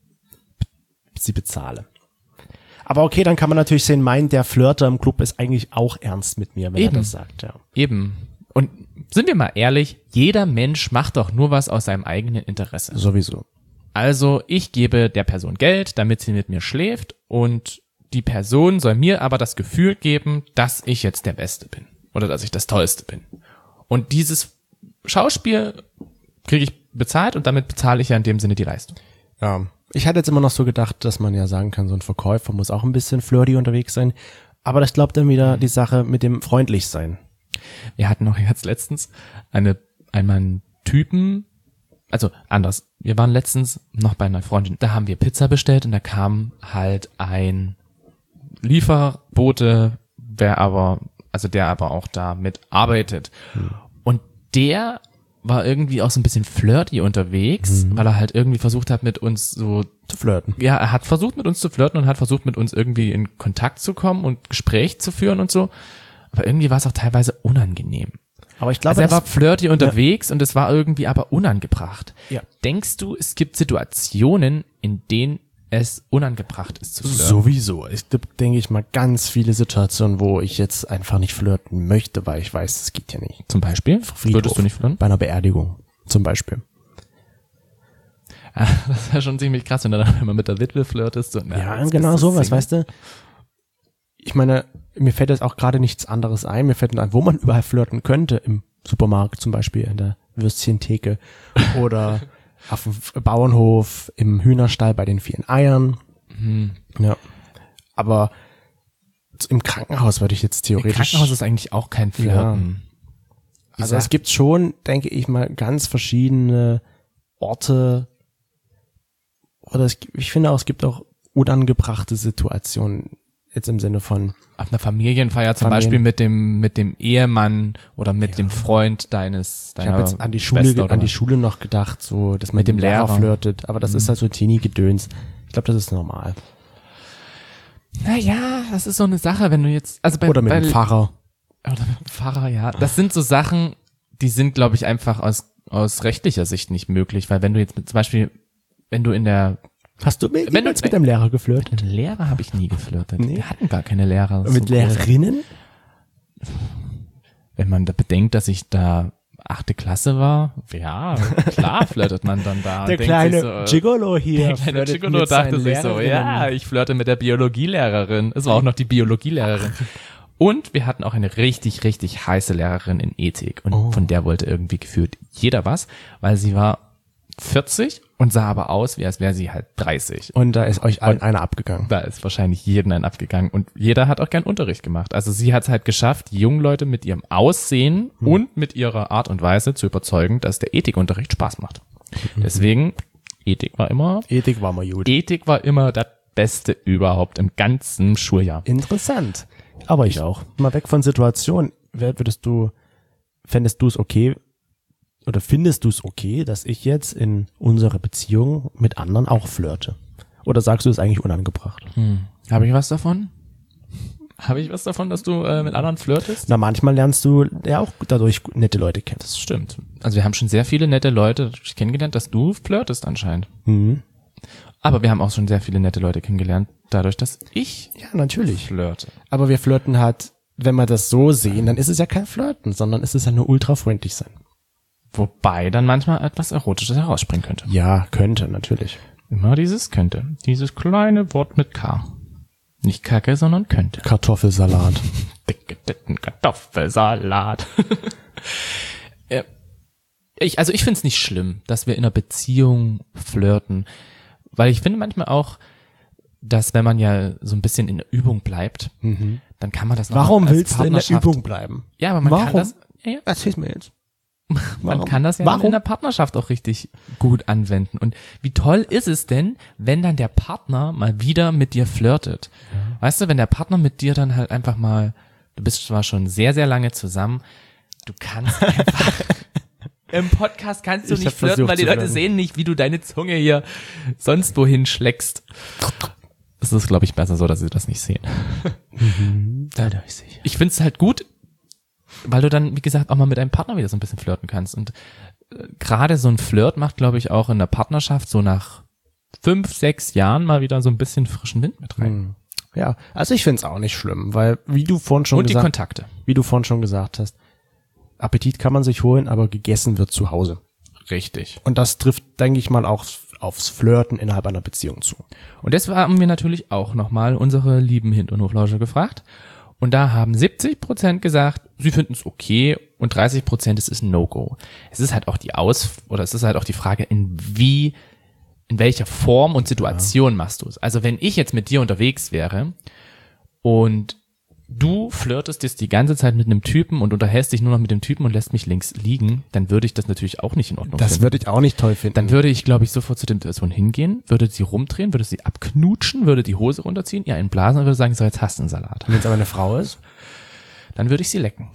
sie bezahle. Aber okay, dann kann man natürlich sehen, mein, der Flirter im Club ist eigentlich auch ernst mit mir, wenn Eben. er das sagt, ja. Eben. Und sind wir mal ehrlich, jeder Mensch macht doch nur was aus seinem eigenen Interesse. Sowieso. Also ich gebe der Person Geld, damit sie mit mir schläft und die Person soll mir aber das Gefühl geben, dass ich jetzt der Beste bin oder dass ich das Tollste bin. Und dieses Schauspiel kriege ich bezahlt und damit bezahle ich ja in dem Sinne die Leistung. Ja. Ich hatte jetzt immer noch so gedacht, dass man ja sagen kann, so ein Verkäufer muss auch ein bisschen flirty unterwegs sein. Aber das glaubt dann wieder die Sache mit dem freundlich sein. Wir hatten noch jetzt letztens eine, einmal einen Typen, also anders. Wir waren letztens noch bei einer Freundin, da haben wir Pizza bestellt und da kam halt ein Lieferbote, wer aber, also der aber auch da mit arbeitet. Hm. Und der war irgendwie auch so ein bisschen flirty unterwegs, Mhm. weil er halt irgendwie versucht hat, mit uns so, Zu flirten. ja, er hat versucht mit uns zu flirten und hat versucht mit uns irgendwie in Kontakt zu kommen und Gespräch zu führen und so. Aber irgendwie war es auch teilweise unangenehm. Aber ich glaube, Also er war das, flirty unterwegs und es war irgendwie aber unangebracht. Ja. Denkst du, es gibt Situationen, in denen es unangebracht ist zu flirten? sowieso. Es gibt, denke ich mal, ganz viele Situationen, wo ich jetzt einfach nicht flirten möchte, weil ich weiß, das geht ja nicht. Zum Beispiel? Friedhof. Würdest du nicht flirten? Bei einer Beerdigung zum Beispiel. Das wäre schon ziemlich krass, wenn du dann immer mit der Witwe flirtest. So, na, Ja, jetzt genau bist du sowas, Single. weißt du. Ich meine, mir fällt jetzt auch gerade nichts anderes ein. Mir fällt nur ein, wo man überall flirten könnte. Im Supermarkt zum Beispiel, in der Würstchentheke oder auf dem Bauernhof, im Hühnerstall bei den vielen Eiern. Mhm. Ja. Aber im Krankenhaus würde ich jetzt Im theoretisch... Krankenhaus ist eigentlich auch kein Flirten. Also es gibt schon, denke ich mal, ganz verschiedene Orte, oder es, ich finde auch, es gibt auch unangebrachte Situationen, jetzt im Sinne von, Auf einer Familienfeier zum Familien- Beispiel mit dem mit dem Ehemann oder mit dem Freund deines ich habe deiner jetzt an die Schwester Schule, oder an die was. Schule noch gedacht, so, dass man Mit dem dem Lehrer Lehrer. flirtet, aber das ist halt so Teenie-Gedöns. Ich glaube, das ist normal. Naja, das ist so eine Sache, wenn du jetzt also bei, Oder mit bei, dem Pfarrer. Oder mit dem Pfarrer, ja. Das sind so Sachen, die sind, glaube ich, einfach aus aus rechtlicher Sicht nicht möglich, weil wenn du jetzt mit, zum Beispiel, wenn du in der Hast du mit, Wenn du- mit dem Lehrer geflirtet? mit Lehrer habe ich nie geflirtet. Nee. Wir hatten gar keine Lehrer. Das ist Mit so groß. Lehrerinnen? Wenn man da bedenkt, dass ich da achte Klasse war, ja, klar flirtet man dann da. Der und denkt kleine sich so, äh, Gigolo hier. Der kleine flirtet Gigolo mit dachte seinen sich so, Lehrerinnen. ja, ich flirte mit der Biologielehrerin. Es war auch noch die Biologielehrerin. Und wir hatten auch eine richtig, richtig heiße Lehrerin in Ethik. Und Oh. von der wollte irgendwie gefühlt jeder was, weil sie war vierzig und sah aber aus, wie als wäre sie halt dreißig. Und da ist euch allen einer abgegangen. Da ist wahrscheinlich jeden ein abgegangen und jeder hat auch gern Unterricht gemacht. Also sie hat es halt geschafft, die jungen Leute mit ihrem Aussehen hm. und mit ihrer Art und Weise zu überzeugen, dass der Ethikunterricht Spaß macht. Mhm. Deswegen, Ethik war immer... Ethik war mal gut. Ethik war immer das Beste überhaupt im ganzen Schuljahr. Interessant. Aber ich auch. Mal weg von Situation. Würdest du, fändest du es okay, oder findest du es okay, dass ich jetzt in unserer Beziehung mit anderen auch flirte? Oder sagst du es eigentlich unangebracht? Hm. Habe ich was davon? Habe ich was davon, dass du äh, mit anderen flirtest? Na, manchmal lernst du ja auch dadurch nette Leute kennen. Das stimmt. Also wir haben schon sehr viele nette Leute kennengelernt, dass du flirtest anscheinend. Mhm. Aber wir haben auch schon sehr viele nette Leute kennengelernt, dadurch, dass ich ja natürlich flirte. Aber wir flirten halt, wenn wir das so sehen, dann ist es ja kein Flirten, sondern es ist ja nur ultra freundlich sein. Wobei dann manchmal etwas Erotisches herausspringen könnte. Ja, könnte, natürlich. Immer dieses könnte. Dieses kleine Wort mit K. Nicht Kacke, sondern könnte. Kartoffelsalat. Dicke, dicken Kartoffelsalat. ich, also ich finde es nicht schlimm, dass wir in einer Beziehung flirten. Weil ich finde manchmal auch, dass wenn man ja so ein bisschen in der Übung bleibt, mhm. dann kann man das noch Warum willst du in der Übung bleiben? Ja, aber man Warum? kann das... Ja, ja. Erzähl's mir jetzt. Man Warum? kann das ja in der Partnerschaft auch richtig gut anwenden. Und wie toll ist es denn, wenn dann der Partner mal wieder mit dir flirtet? Ja. Weißt du, wenn der Partner mit dir dann halt einfach mal, du bist zwar schon sehr, sehr lange zusammen, du kannst einfach, im Podcast kannst du ich nicht flirten, weil die Leute flirten. Sehen nicht, wie du deine Zunge hier sonst wohin schlägst. Es ist, glaube ich, besser so, dass sie das nicht sehen. Mhm. Ich finde es halt gut, weil du dann, wie gesagt, auch mal mit deinem Partner wieder so ein bisschen flirten kannst. Und äh, gerade so ein Flirt macht, glaube ich, auch in der Partnerschaft so nach fünf, sechs Jahren mal wieder so ein bisschen frischen Wind mit rein. Ja, also ich finde es auch nicht schlimm, weil wie du vorhin schon Und gesagt, die Kontakte. Wie du vorhin schon gesagt hast, Appetit kann man sich holen, aber gegessen wird zu Hause. Richtig. Und das trifft, denke ich mal, auch aufs Flirten innerhalb einer Beziehung zu. Und deswegen haben wir natürlich auch nochmal unsere lieben Hint- und Hoflauscher gefragt. Und da haben siebzig Prozent gesagt, sie finden es okay und dreißig Prozent es ist ein No-Go. Es ist halt auch die Aus, oder es ist halt auch die Frage, in wie, in welcher Form und Situation ja. machst du es. Also wenn ich jetzt mit dir unterwegs wäre und du flirtest jetzt die ganze Zeit mit einem Typen und unterhältst dich nur noch mit dem Typen und lässt mich links liegen, dann würde ich das natürlich auch nicht in Ordnung das finden. Das würde ich auch nicht toll finden. Dann würde ich, glaube ich, sofort zu der Person hingehen, würde sie rumdrehen, würde sie abknutschen, würde die Hose runterziehen, ihr einen blasen und würde sagen, so, jetzt hast du einen Salat. Wenn es aber eine Frau ist? Dann würde ich sie lecken.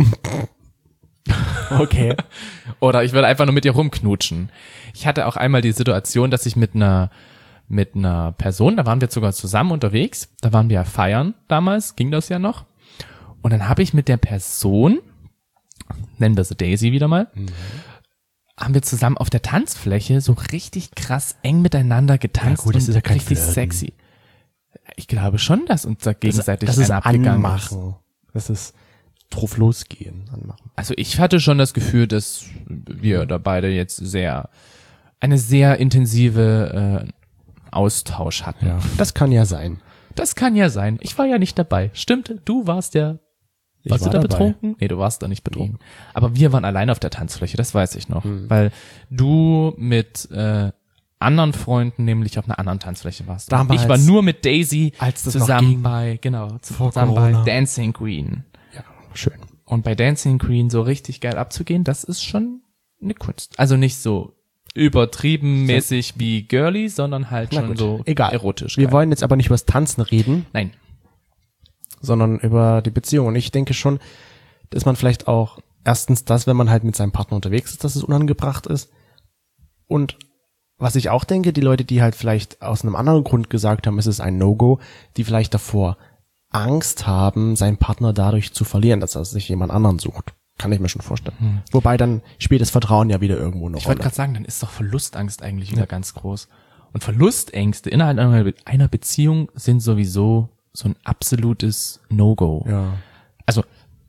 Okay. Oder ich würde einfach nur mit ihr rumknutschen. Ich hatte auch einmal die Situation, dass ich mit einer mit einer Person, da waren wir sogar zusammen unterwegs, da waren wir feiern damals, ging das ja noch. Und dann habe ich mit der Person, nennen wir sie Daisy wieder mal, mhm. haben wir zusammen auf der Tanzfläche so richtig krass eng miteinander getanzt. Ja gut, das und ist ja kein richtig Flirten. Sexy. Ich glaube schon, dass uns da gegenseitig das, das ist ein abgegangen anmachen. Das ist drauf losgehen, anmachen. Also ich hatte schon das Gefühl, dass wir da beide jetzt sehr, eine sehr intensive äh, Austausch hatten. Ja, das kann ja sein. Das kann ja sein. Ich war ja nicht dabei. Stimmt, du warst ja, warst war du da dabei. betrunken? Nee, du warst da nicht betrunken. Nee. Aber wir waren allein auf der Tanzfläche, das weiß ich noch. Hm. Weil du mit äh, anderen Freunden nämlich auf einer anderen Tanzfläche warst. Damals, ich war nur mit Daisy als das zusammen noch ging, bei, genau, vor zusammen bei Corona. Dancing Queen. Ja, schön. Und bei Dancing Queen so richtig geil abzugehen, das ist schon eine Kunst. Also nicht so übertrieben mäßig wie girly, sondern halt Na schon gut, so egal. erotisch. Wir geil. wollen jetzt aber nicht über das Tanzen reden. Nein. Sondern über die Beziehung. Und ich denke schon, dass man vielleicht auch erstens das, wenn man halt mit seinem Partner unterwegs ist, dass es unangebracht ist. Und was ich auch denke, die Leute, die halt vielleicht aus einem anderen Grund gesagt haben, es ist ein No-Go, die vielleicht davor Angst haben, seinen Partner dadurch zu verlieren, dass er sich jemand anderen sucht. Kann ich mir schon vorstellen. Hm. Wobei dann spielt das Vertrauen ja wieder irgendwo eine Ich Rolle. wollte gerade sagen, dann ist doch Verlustangst eigentlich wieder ja. ganz groß. Und Verlustängste innerhalb einer, einer Beziehung sind sowieso so ein absolutes No-Go. Ja. Also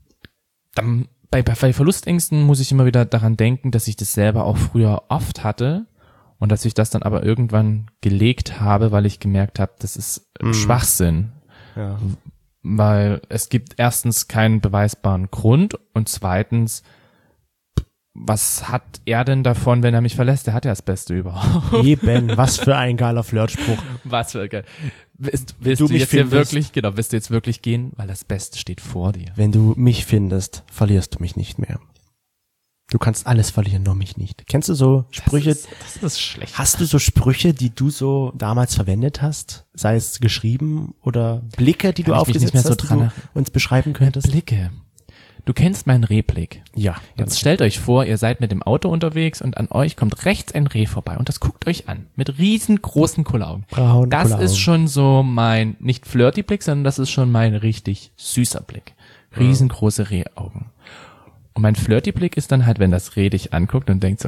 dann, bei, bei Verlustängsten muss ich immer wieder daran denken, dass ich das selber auch früher oft hatte und dass ich das dann aber irgendwann gelegt habe, weil ich gemerkt habe, das ist Mhm. Schwachsinn. Ja. Weil es gibt erstens keinen beweisbaren Grund und zweitens was hat er denn davon, wenn er mich verlässt? Der hat ja das Beste überhaupt. Eben, was für ein geiler Flirtspruch. Was für geil. Willst, willst Du du, mich jetzt hier findest. wirklich, genau, willst du jetzt wirklich gehen? Weil das Beste steht vor dir. Wenn du mich findest, verlierst du mich nicht mehr. Du kannst alles verlieren, nur mich nicht. Kennst du so Sprüche? Das ist, das ist schlecht. Hast du so Sprüche, die du so damals verwendet hast? Sei es geschrieben oder Blicke, die Kann du ich mich aufgesetzt nicht mehr so hast, die dran du erinnern. uns beschreiben könntest? Blicke. Du kennst meinen Rehblick. Ja. Jetzt stellt euch vor, ihr seid mit dem Auto unterwegs und an euch kommt rechts ein Reh vorbei und das guckt euch an mit riesengroßen Kulleraugen. Braun, Das Kulleraugen. ist schon so mein, nicht flirty Blick, sondern das ist schon mein richtig süßer Blick. Riesengroße Rehaugen. Und mein flirty Blick ist dann halt, wenn das Reh dich anguckt und denkt so,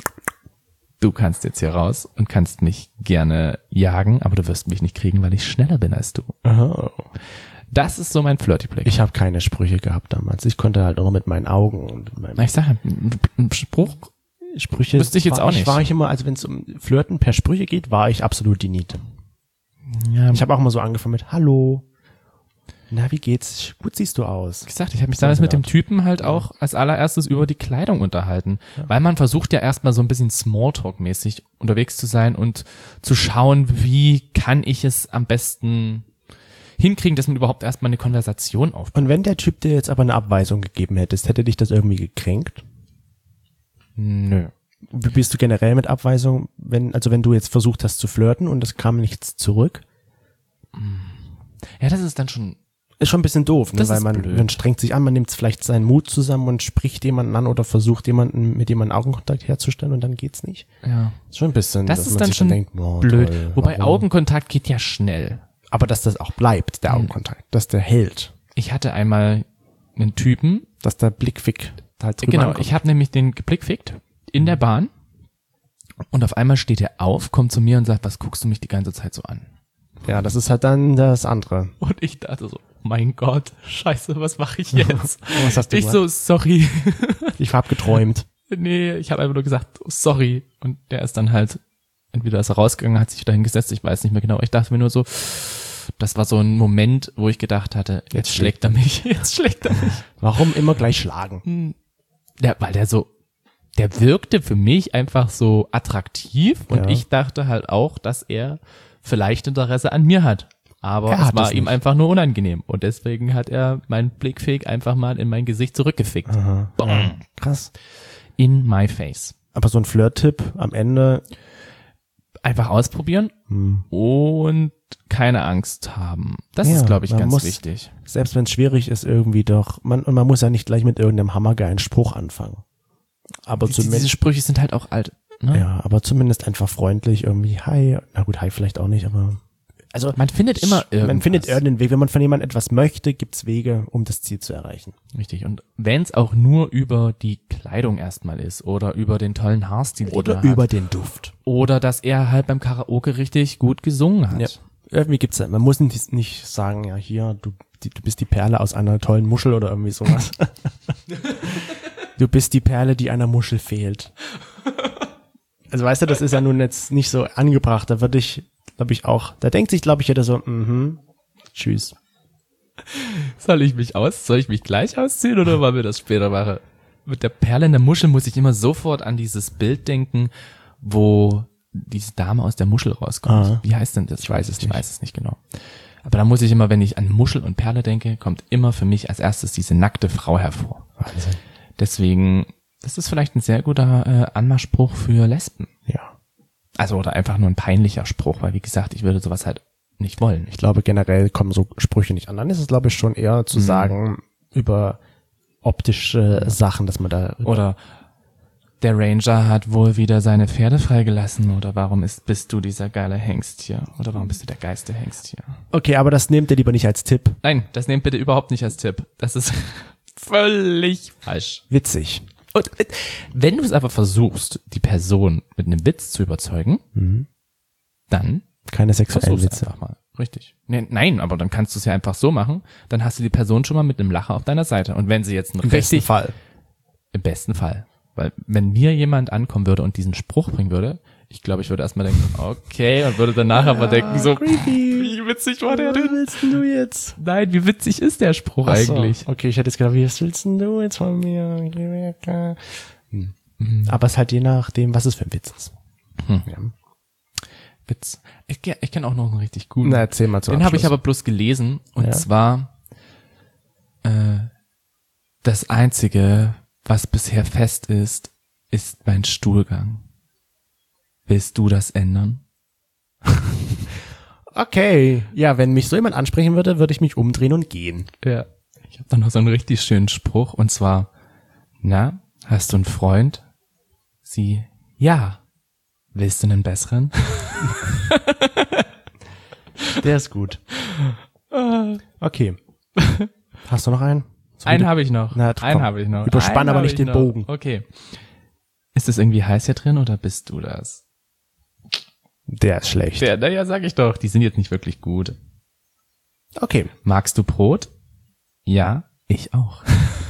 du kannst jetzt hier raus und kannst mich gerne jagen, aber du wirst mich nicht kriegen, weil ich schneller bin als du. Aha. Das ist so mein flirty Blick. Ich habe keine Sprüche gehabt damals. Ich konnte halt nur mit meinen Augen und mit meinem Na, ich sage, ein Spruch, Sprüche. wüsste ich jetzt war auch ich, nicht. War ich immer, also wenn es um Flirten per Sprüche geht, war ich absolut die Niete. ja, Ich habe auch immer so angefangen mit Hallo. Na, wie geht's? Gut siehst du aus. gesagt, ich habe mich damals mit dem Typen halt auch als allererstes über die Kleidung unterhalten, weil man versucht ja erstmal so ein bisschen Smalltalk-mäßig unterwegs zu sein und zu schauen, wie kann ich es am besten hinkriegen, dass man überhaupt erstmal eine Konversation aufbaut. Und wenn der Typ dir jetzt aber eine Abweisung gegeben hättest, hätte dich das irgendwie gekränkt? Nö. Wie bist du generell mit Abweisung, wenn, also wenn du jetzt versucht hast zu flirten und es kam nichts zurück? Ja, das ist dann schon, Ist schon ein bisschen doof, ne? Das Weil ist man, blöd. man strengt sich an, man nimmt vielleicht seinen Mut zusammen und spricht jemanden an oder versucht jemanden mit jemandem Augenkontakt herzustellen und dann geht's nicht. ja, Ist schon ein bisschen, das dass ist man dann sich schon denkt, oh, blöd. toll, Wobei warum? Augenkontakt geht ja schnell. Aber dass das auch bleibt, der Augenkontakt, dass der hält, Ich hatte einmal einen Typen, dass der Blickfick halt drüber genau, ankommt. ich habe nämlich den geblickfickt in der Bahn und auf einmal steht er auf, kommt zu mir und sagt, was guckst du mich die ganze Zeit so an? Ja, das ist halt dann das andere. Und ich dachte so, mein Gott, scheiße, was mache ich jetzt? Was hast du Ich gemacht? so, sorry. Ich hab geträumt. Nee, ich habe einfach nur gesagt, oh, sorry. Und der ist dann halt, entweder ist er rausgegangen, hat sich wieder hingesetzt, ich weiß nicht mehr genau. Ich dachte mir nur so, das war so ein Moment, wo ich gedacht hatte, jetzt, Jetzt schlägt er mich, jetzt schlägt er mich. Warum immer gleich schlagen? Ja, weil der so, der wirkte für mich einfach so attraktiv und Ja. ich dachte halt auch, dass er vielleicht Interesse an mir hat. Aber Er es hat war es ihm nicht. einfach nur unangenehm. Und deswegen hat er meinen Blickfick einfach mal in mein Gesicht zurückgefickt. Aha. Bom. Krass. In my face. Aber so ein Flirt-Tipp am Ende, Einfach ausprobieren hm. und keine Angst haben. Das Ja, ist, glaube ich, man ganz muss- wichtig. selbst wenn es schwierig ist, irgendwie doch, man, und man muss ja nicht gleich mit irgendeinem hammergeilen Spruch anfangen. Aber Diese, diese zumindest, Sprüche sind halt auch alt. Ne? ja, aber zumindest einfach freundlich irgendwie, hi, na gut, hi vielleicht auch nicht, aber, also, Man findet immer irgendwas. man findet irgendeinen Weg, wenn man von jemandem etwas möchte, gibt's Wege, um das Ziel zu erreichen. Richtig. Und wenn es auch nur über die Kleidung erstmal ist oder über den tollen Haarstil, den Oder er über hat, den Duft. oder dass er halt beim Karaoke richtig gut gesungen hat. Ja. Irgendwie gibt's ja, man muss nicht, nicht sagen, ja, hier, du, die, du bist die Perle aus einer tollen Muschel oder irgendwie sowas. Du bist die Perle, die einer Muschel fehlt. Also weißt du, das ist ja nun jetzt nicht so angebracht, da würde ich, glaube ich auch, da denkt sich, glaube ich, jeder so, mhm, tschüss. Soll ich mich aus? Soll ich mich gleich ausziehen oder wollen wir das später machen? Mit der Perle in der Muschel muss ich immer sofort an dieses Bild denken, wo diese Dame aus der Muschel rauskommt. Ah. Wie heißt denn das? Ich weiß es ich nicht. weiß es nicht genau. Aber da muss ich immer, wenn ich an Muschel und Perle denke, kommt immer für mich als erstes diese nackte Frau hervor. Wahnsinn. Deswegen, das ist vielleicht ein sehr guter äh, Anmachspruch für Lesben. Ja. Also oder einfach nur ein peinlicher Spruch, weil wie gesagt, ich würde sowas halt nicht wollen. Ich glaube, generell kommen so Sprüche nicht an. Dann ist es, glaube ich, schon eher zu Mhm. sagen über optische Sachen, dass man da, Oder der Ranger hat wohl wieder seine Pferde freigelassen. Oder warum ist, bist du dieser geile Hengst hier? Oder warum bist du der geilste Hengst hier? okay, aber das nehmt ihr lieber nicht als Tipp. Nein, das nehmt bitte überhaupt nicht als Tipp. Das ist völlig falsch. Witzig. Und äh, wenn du es aber versuchst, die Person mit einem Witz zu überzeugen, Mhm. dann Keine sexuellen versuch's Witze. einfach mal. Richtig. Nee, nein, aber dann kannst du es ja einfach so machen. Dann hast du die Person schon mal mit einem Lacher auf deiner Seite. Und wenn sie jetzt einen Im besten richtig, Fall. im besten Fall. Weil wenn mir jemand ankommen würde und diesen Spruch bringen würde, ich glaube, ich würde erstmal denken, okay, und würde danach aber denken, so, creepy. wie witzig war der Was denn? willst denn du jetzt? Nein, wie witzig ist der Spruch Ach so. eigentlich? Okay, ich hätte jetzt gedacht, was willst denn du jetzt von mir? Geh weg. Hm. Mhm. Aber es ist halt je nachdem, was es für ein Witz ist. Hm. Ja. Witz. Ich, ich kenne auch noch einen richtig guten. Na, erzähl mal zum Den habe ich Abschluss. aber bloß gelesen. Und Ja. zwar äh, das Einzige, was bisher fest ist, ist mein Stuhlgang. Willst du das ändern? Okay. Ja, wenn mich so jemand ansprechen würde, würde ich mich umdrehen und gehen. Ja. Ich habe da noch so einen richtig schönen Spruch. Und zwar, na, hast du einen Freund? Sie, ja. Willst du einen besseren? Der ist gut. Okay. Hast du noch einen? So Einen wie du- habe ich noch. Na, einen komm. habe ich noch. Überspann Einen aber habe nicht ich den noch. Bogen. Okay. Ist es irgendwie heiß hier drin oder bist du das? Der ist schlecht. Der, naja, sag ich doch. Die sind jetzt nicht wirklich gut. Okay. Magst du Brot? Ja, ich auch.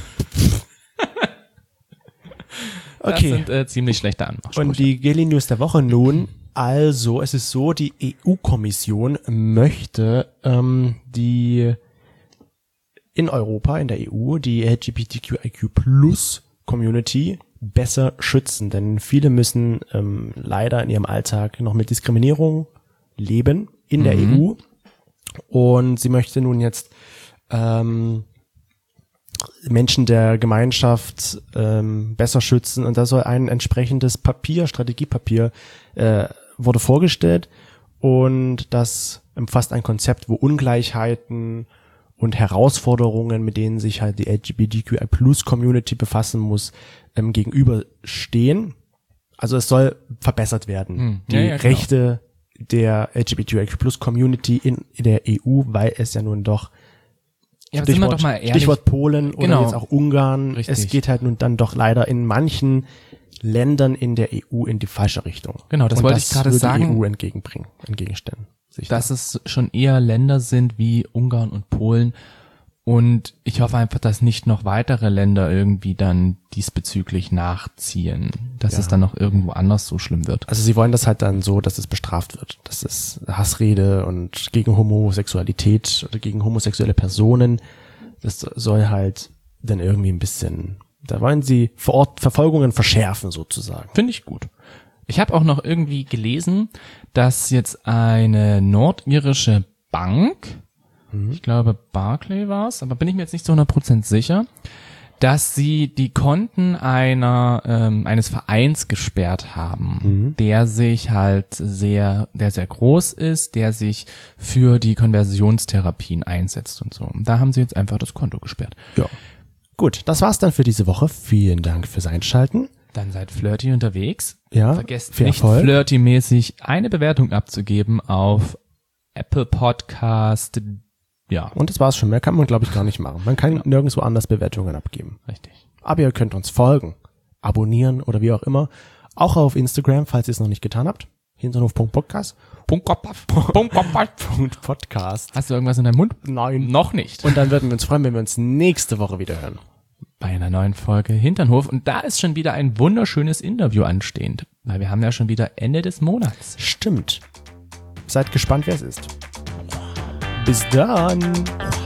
Das Okay. sind äh, ziemlich schlechte Anmachsprüche. Und die Geli News der Woche nun. Also, es ist so, die E U-Kommission möchte ähm, die in Europa, in der E U, die L G B T Q I Q Plus Community besser schützen. Denn viele müssen ähm, leider in ihrem Alltag noch mit Diskriminierung leben in der Mhm. E U. Und sie möchte nun jetzt ähm, Menschen der Gemeinschaft ähm, besser schützen. Und da soll ein entsprechendes Papier, Strategiepapier, äh, wurde vorgestellt. Und das umfasst ein Konzept, wo Ungleichheiten und Herausforderungen, mit denen sich halt die L G B T Q I Plus Community befassen muss, ähm, gegenüberstehen. Also es soll verbessert werden. Hm. Die Ja, ja, genau. Rechte der L G B T Q I Plus Community in, in der E U, weil es ja nun doch ja, aber sind wir doch mal ehrlich. Stichwort Polen oder Genau. jetzt auch Ungarn. Richtig. Es geht halt nun dann doch leider in manchen Ländern in der E U in die falsche Richtung. Genau, das Und wollte ich gerade würde sagen. Die E U entgegenbringen, entgegenstellen. Sich Dass es schon eher Länder sind wie Ungarn und Polen. Und ich hoffe einfach, dass nicht noch weitere Länder irgendwie dann diesbezüglich nachziehen. Dass Ja. es dann noch irgendwo anders so schlimm wird. Also sie wollen das halt dann so, dass es bestraft wird. Das ist Hassrede und gegen Homosexualität oder gegen homosexuelle Personen. Das soll halt dann irgendwie ein bisschen, da wollen sie vor Ort Verfolgungen verschärfen sozusagen. Finde ich gut. Ich habe auch noch irgendwie gelesen, dass jetzt eine nordirische Bank, ich glaube Barclay war es, aber bin ich mir jetzt nicht zu hundert Prozent sicher, dass sie die Konten einer ähm, eines Vereins gesperrt haben, Mhm. der sich halt sehr, der sehr groß ist, der sich für die Konversionstherapien einsetzt und so. Und da haben sie jetzt einfach das Konto gesperrt. Ja. Gut, das war's dann für diese Woche. Vielen Dank fürs Einschalten. Dann seid flirty unterwegs. Ja, Vergesst viel nicht, Erfolg. flirty-mäßig eine Bewertung abzugeben auf Apple Podcast. Ja, Und das war's schon. Mehr kann man, glaube ich, gar nicht machen. Man kann nirgendwo anders Bewertungen abgeben. richtig. Aber ihr könnt uns folgen, abonnieren oder wie auch immer. Auch auf Instagram, falls ihr es noch nicht getan habt. Hinterhof Punkt Podcast. Punkt, Punkt, Punkt. Punkt Podcast. Hast du irgendwas in deinem Mund? Nein. Noch nicht. Und dann würden wir uns freuen, wenn wir uns nächste Woche wieder hören. Bei einer neuen Folge Hinternhof. Und da ist schon wieder ein wunderschönes Interview anstehend. Weil wir haben ja schon wieder Ende des Monats. Stimmt. Seid gespannt, wer es ist. Bis dann.